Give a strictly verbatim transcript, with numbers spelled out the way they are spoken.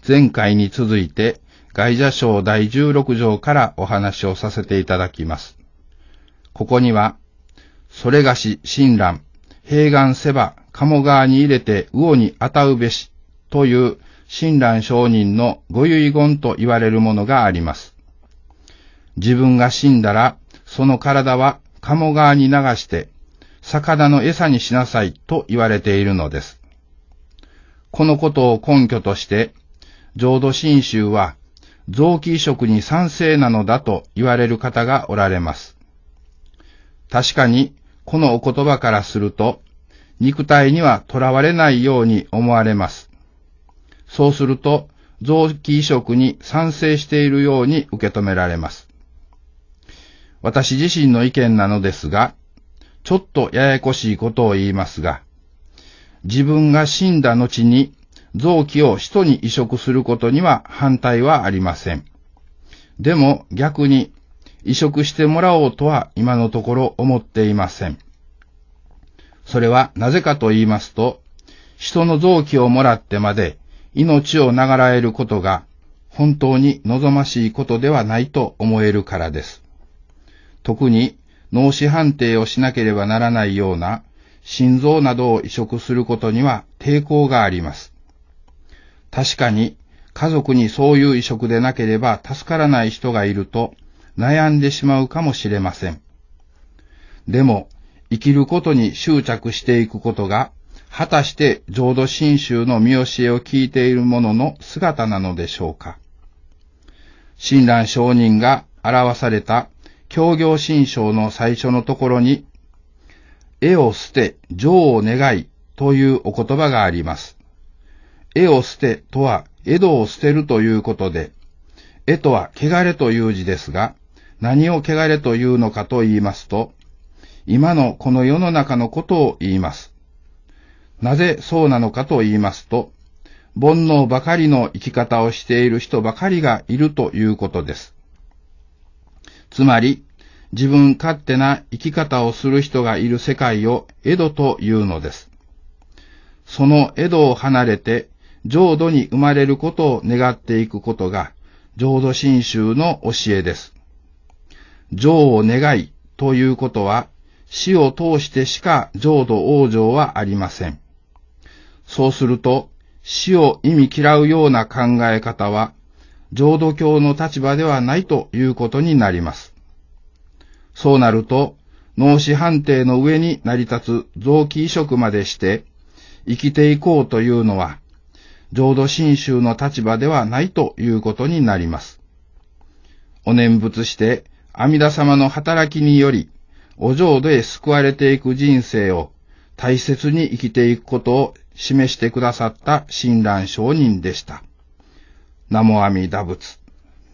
前回に続いて、外者章だいじゅうろく条からお話をさせていただきます。ここには、それがし親鸞、平願せば鴨川に入れて魚にあたうべしという親鸞上人のご遺言と言われるものがあります。自分が死んだら、その体は鴨川に流して、魚の餌にしなさいと言われているのです。このことを根拠として、浄土真宗は臓器移植に賛成なのだと言われる方がおられます。確かに、このお言葉からすると、肉体にはとらわれないように思われます。そうすると、臓器移植に賛成しているように受け止められます。私自身の意見なのですが、ちょっとややこしいことを言いますが、自分が死んだ後に臓器を人に移植することには反対はありません。でも逆に移植してもらおうとは今のところ思っていません。それはなぜかと言いますと、人の臓器をもらってまで命を長らえることが本当に望ましいことではないと思えるからです。特に脳死判定をしなければならないような心臓などを移植することには抵抗があります。確かに家族にそういう移植でなければ助からない人がいると悩んでしまうかもしれません。でも生きることに執着していくことが果たして浄土真宗の見教えを聞いている者の姿なのでしょうか。親鸞上人が表された教行信証の最初のところに、絵を捨て、情を願いというお言葉があります。絵を捨てとは、江戸を捨てるということで、絵とは汚れという字ですが、何を汚れというのかと言いますと、今のこの世の中のことを言います。なぜそうなのかと言いますと、煩悩ばかりの生き方をしている人ばかりがいるということです。つまり、自分勝手な生き方をする人がいる世界を江戸というのです。その江戸を離れて、浄土に生まれることを願っていくことが、浄土真宗の教えです。浄を願いということは、死を通してしか浄土往生はありません。そうすると、死を意味嫌うような考え方は、浄土教の立場ではないということになります。そうなると、脳死判定の上に成り立つ臓器移植までして、生きていこうというのは、浄土真宗の立場ではないということになります。お念仏して、阿弥陀様の働きにより、お浄土へ救われていく人生を大切に生きていくことを示してくださった親鸞上人でした。南無阿弥陀仏。